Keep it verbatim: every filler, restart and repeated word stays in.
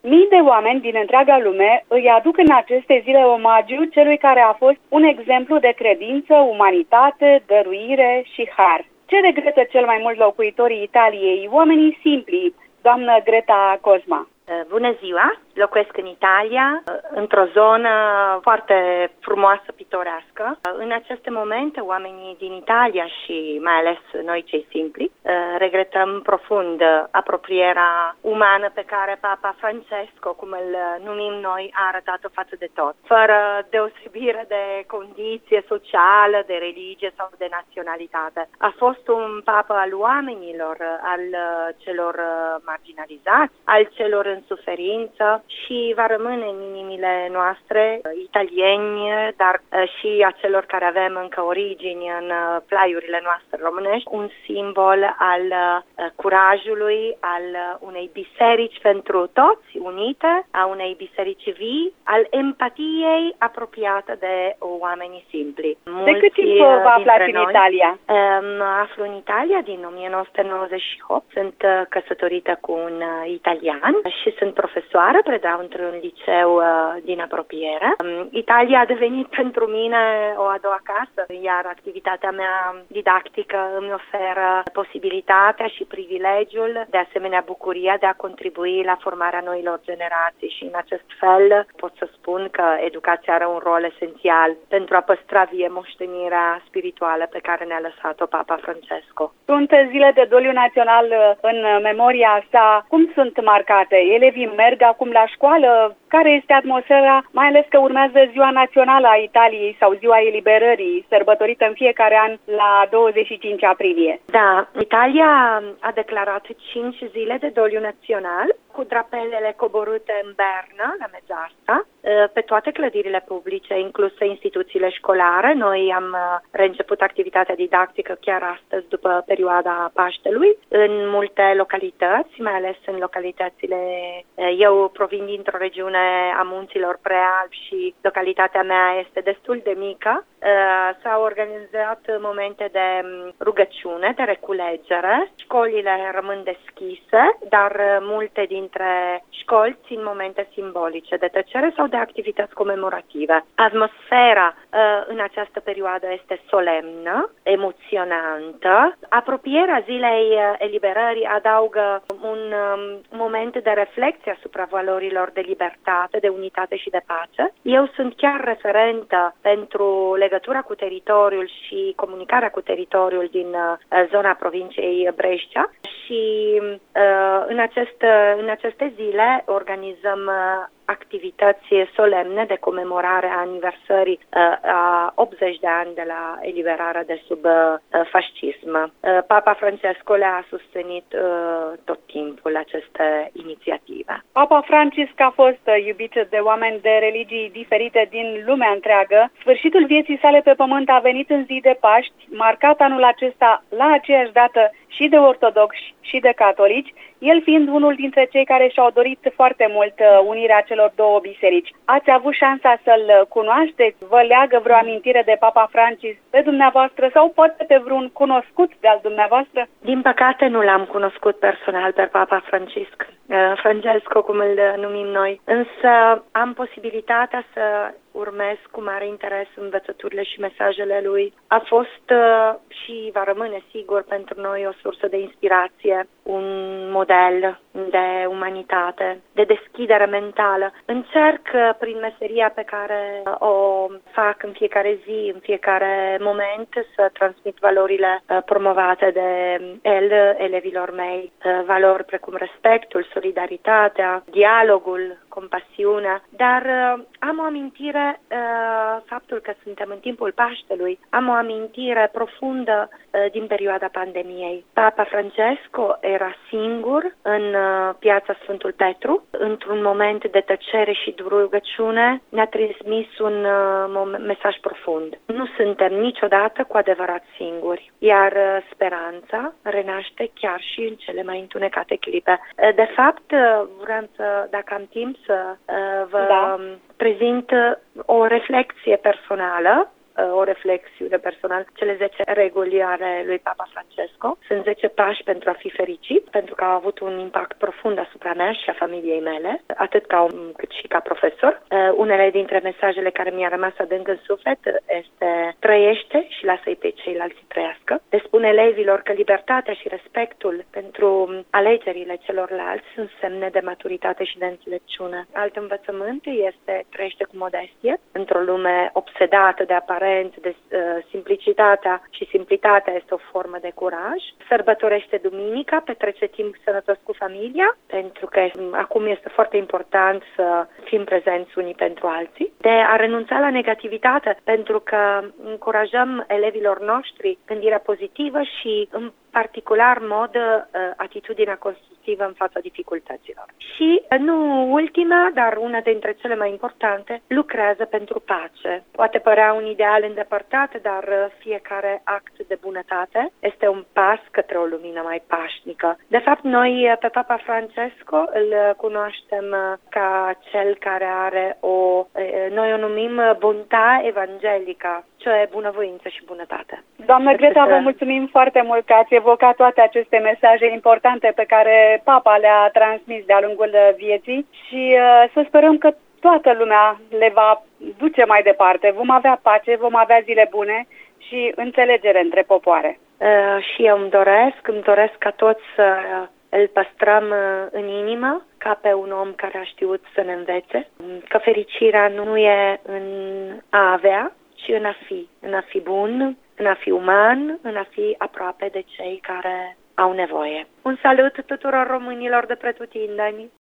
Mii de oameni din întreaga lume îi aduc în aceste zile omagiu celui care a fost un exemplu de credință, umanitate, dăruire și har. Ce regretă cel mai mult locuitorii Italiei, oamenii simpli, doamnă Greta Cosma? Bună ziua! Locuiesc în Italia, într-o zonă foarte frumoasă, pitorească. În aceste momente, oamenii din Italia și mai ales noi cei simpli, regretăm profund apropierea umană pe care Papa Francesco, cum îl numim noi, a arătat-o față de tot. Fără deosebire de condiție socială, de religie sau de naționalitate. A fost un papă al oamenilor, al celor marginalizați, al celor în suferință, și va rămâne în inimile noastre, italieni, dar și a celor care avem încă origini în plaiurile noastre românești, un simbol al curajului, al unei biserici pentru toți, unite, a unei biserici vii, al empatiei apropiată de oamenii simpli. Mulți de cât timp vă aflați în Italia? Mă aflu în Italia din o mie nouă sute nouăzeci și opt, sunt căsătorită cu un italian și sunt profesoară, predau într-un liceu uh, din apropiere. Um, Italia a devenit pentru mine o a doua casă, iar activitatea mea didactică îmi oferă posibilitatea și privilegiul, de asemenea bucuria de a contribui la formarea noilor generații și în acest fel pot să spun că educația are un rol esențial pentru a păstra vie moștenirea spirituală pe care ne-a lăsat-o Papa Francesco. Sunt zile de doliu național în memoria sa. Cum sunt marcate? Elevii merg acum la școală? Care este atmosfera, mai ales că urmează Ziua Națională a Italiei sau Ziua Eliberării, sărbătorită în fiecare an la douăzeci și cinci aprilie? Da, Italia a declarat cinci zile de doliu național, cu drapelele coborâte în Berna, la mezz'asta, pe toate clădirile publice, incluse instituțiile școlare. Noi am reînceput activitatea didactică chiar astăzi, după perioada Paștelui, în multe localități, mai ales în localitățile... Eu provin dintr-o regiune a munților Prealpi și localitatea mea este destul de mică. S-au organizat momente de rugăciune, de reculegere. Școlile rămân deschise, dar multe dintre școli țin momente simbolice de tăcere sau de activități comemorative. Atmosfera în această perioadă este solemnă, emoționantă. Apropierea zilei eliberării adaugă un moment de reflecție asupra valorilor de libertate, de unitate și de pace. Eu sunt chiar referentă pentru legătura cu teritoriul și comunicarea cu teritoriul din zona provinciei Brescia și în, acest, în aceste zile organizăm activități solemne de comemorare a aniversării a optzeci de ani de la eliberarea de sub fascism. Papa Francesco le-a susținut tot timpul aceste inițiative. Papa Francisc a fost iubit de oameni de religii diferite din lumea întreagă. Sfârșitul vieții sale pe pământ a venit în zi de Paști, marcat anul acesta la aceeași dată și de ortodoxi și de catolici, el fiind unul dintre cei care și-au dorit foarte mult unirea celor două biserici. Ați avut șansa să-l cunoașteți? Vă leagă vreo amintire de Papa Francisc pe dumneavoastră sau poate pe vreun cunoscut de-al dumneavoastră? Din păcate nu l-am cunoscut personal pe Papa Francisc, Francesco, cum îl numim noi, însă am posibilitatea să urmez cu mare interes învățăturile și mesajele lui. A fost uh, și va rămâne sigur pentru noi o sursă de inspirație, un model de umanitate, de deschidere mentală. Încerc uh, prin meseria pe care uh, o fac în fiecare zi, în fiecare moment, să transmit valorile uh, promovate de el, elevilor mei, uh, valori precum respectul, solidaritatea, dialogul, compasiunea, dar uh, am o amintire Uh, faptul că suntem în timpul Paștelui, am o amintire profundă uh, din perioada pandemiei. Papa Francesco era singur în uh, piața Sfântul Petru, într-un moment de tăcere și de rugăciune, ne-a transmis un uh, mesaj profund. Nu suntem niciodată cu adevărat singuri, iar uh, speranța renaște chiar și în cele mai întunecate clipe. Uh, de fapt, uh, vreau să, dacă am timp, să uh, vă da. prezint o reflexie personală o reflexiune personală. Cele zece reguli ale lui Papa Francesco sunt zece pași pentru a fi fericit, pentru că au avut un impact profund asupra mea și a familiei mele, atât ca om cât și ca profesor. Unele dintre mesajele care mi-a rămas adânc în suflet este: trăiește și lasă-i pe ceilalți să trăiască. Le spun elevilor că libertatea și respectul pentru alegerile celorlalți sunt semne de maturitate și de înțelepciune. Alt învățământ este: trăiește cu modestie, într-o lume obsedată de aparent, de uh, simplicitatea, și simplitatea este o formă de curaj. Sărbătorește duminica, petrece timp sănătos cu familia, pentru că acum este foarte important să fim prezenți unii pentru alții. De a renunța la negativitate, pentru că încurajăm elevilor noștri gândirea pozitivă și în particular mod atitudinea constructivă în fața dificultăților. Și, nu ultima, dar una dintre cele mai importante, lucrează pentru pace. Poate părea un ideal îndepărtat, dar fiecare act de bunătate este un pas către o lumină mai pașnică. De fapt, noi pe Papa Francesco îl cunoaștem ca cel care are o, noi o numim bonta evanghelica, cioè bunăvoință și bunătate. Doamnă Greta, vă mulțumim foarte mult că ați evocat toate aceste mesaje importante pe care Papa le-a transmis de-a lungul vieții și uh, să sperăm că toată lumea le va duce mai departe. Vom avea pace, vom avea zile bune și înțelegere între popoare. Uh, și eu îmi doresc, îmi doresc ca toți să îl păstrăm uh, în inimă, ca pe un om care a știut să ne învețe, că fericirea nu e în a avea, ci în a fi, în a fi bun, în a fi uman, în a fi aproape de cei care au nevoie. Un salut tuturor românilor de pretutindeni!